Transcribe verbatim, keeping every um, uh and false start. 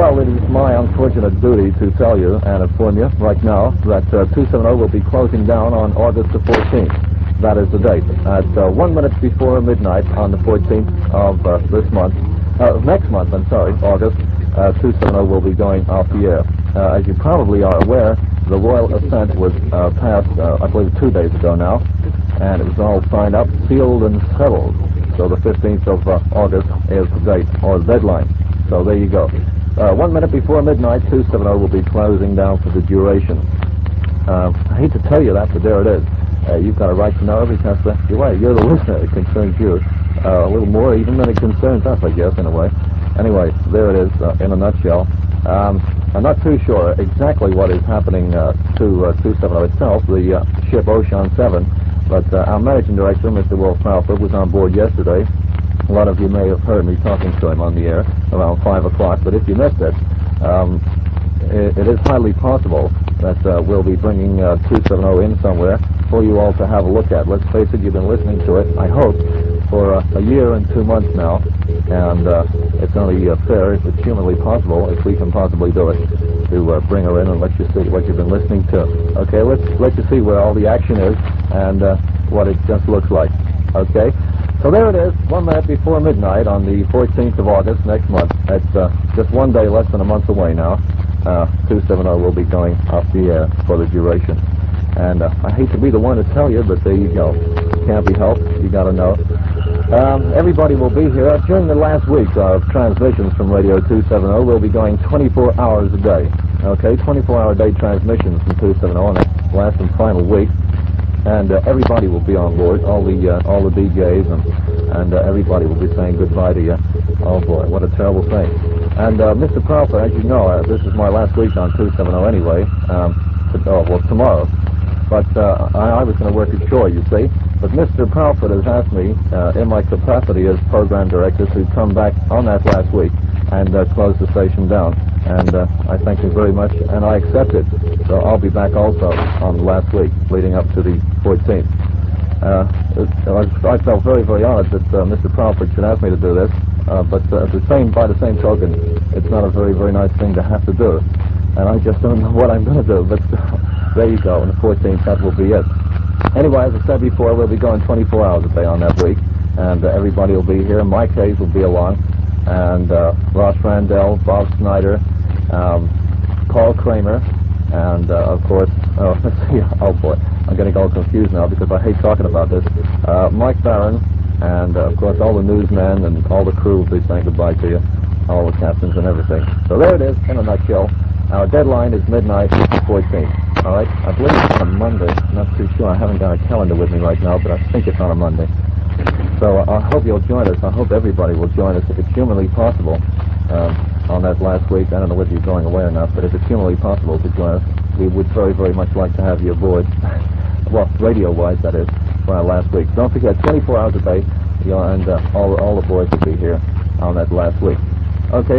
Well, it is my unfortunate duty to tell you and inform you right now that uh, two seventy will be closing down on August the fourteenth. That is the date. At uh, one minute before midnight on the fourteenth of uh, this month, uh, next month, I'm sorry, August, uh, two seventy will be going off the air. Uh, as you probably are aware, the Royal Assent was uh, passed, uh, I believe, two days ago now, and it was all signed up, sealed, and settled. So the fifteenth of uh, August is the date, or the deadline. So there you go. Uh, one minute before midnight, two seventy will be closing down for the duration. Uh, I hate to tell you that, but there it is. Uh, you've got a right to know because uh, you're right, you're the listener. It concerns you uh, a little more even than it concerns us, I guess, in a way. Anyway, there it is uh, in a nutshell. Um, I'm not too sure exactly what is happening uh, to uh, two seventy itself, the uh, ship Ocean seven, but uh, our managing director, Mister Will Crawford, was on board yesterday. A lot of you may have heard me talking to him on the air around five o'clock, but if you missed it, um, it, it is highly possible that uh, we'll be bringing uh, two seventy in somewhere for you all to have a look at. Let's face it, you've been listening to it, I hope, for uh, a year and two months now, and uh, it's only uh, fair, if it's humanly possible, if we can possibly do it, to uh, bring her in and let you see what you've been listening to. Okay, let's let you see where all the action is and uh, what it just looks like. Okay? So there it is, one minute before midnight on the fourteenth of August next month. It's uh, just one day less than a month away now. Uh, two seventy will be going off the air for the duration. And uh, I hate to be the one to tell you, but there you go. Can't be helped. You got to know. Um, everybody will be here. During the last week of transmissions from Radio two seventy, we'll be going twenty-four hours a day. Okay, twenty-four hour day transmissions from two seventy on that last and final week. And uh, everybody will be on board, all the uh, all the D Js, and, and uh, everybody will be saying goodbye to you. Oh boy, what a terrible thing. And uh, Mister Crawford, as you know, uh, this is my last week on two seventy anyway, um, oh, well, tomorrow. But uh, I, I was going to work ashore, you see. But Mister Crawford has asked me, uh, in my capacity as program director, to come back on that last week and uh, close the station down. And uh, I thank him very much, and I accept it. So I'll be back also on the last week, leading up to the fourteenth. Uh, I, I felt very, very honored that uh, Mister Crawford should ask me to do this, uh, but uh, the same, by the same token, it's not a very, very nice thing to have to do. And I just don't know what I'm going to do, but uh, there you go, on the fourteenth, that will be it. Anyway, as I said before, we'll be going twenty-four hours a day on that week, and uh, everybody will be here. Mike Hayes will be along, and uh, Ross Randell, Bob Snyder, um, Paul Kramer, and uh, of course, oh, let's see, oh boy, I'm getting all confused now because I hate talking about this. Uh, Mike Barron, and uh, of course all the newsmen and all the crew will be saying goodbye to you, all the captains and everything. So there it is, in a nutshell. Our deadline is midnight, fourteenth. All right, I believe it's on a Monday. I'm not too sure. I haven't got a calendar with me right now, but I think it's on a Monday. So uh, I hope you'll join us. I hope everybody will join us if it's humanly possible uh, on that last week. I don't know whether you're going away or not, but if it's humanly possible to join us, we would very, very much like to have you aboard. Well, radio-wise, that is, for our last week. Don't forget, twenty-four hours a day, you know, and uh, all, all the boys will be here on that last week. Okay.